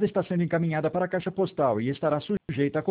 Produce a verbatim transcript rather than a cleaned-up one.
está sendo encaminhada para a caixa postal e estará sujeita a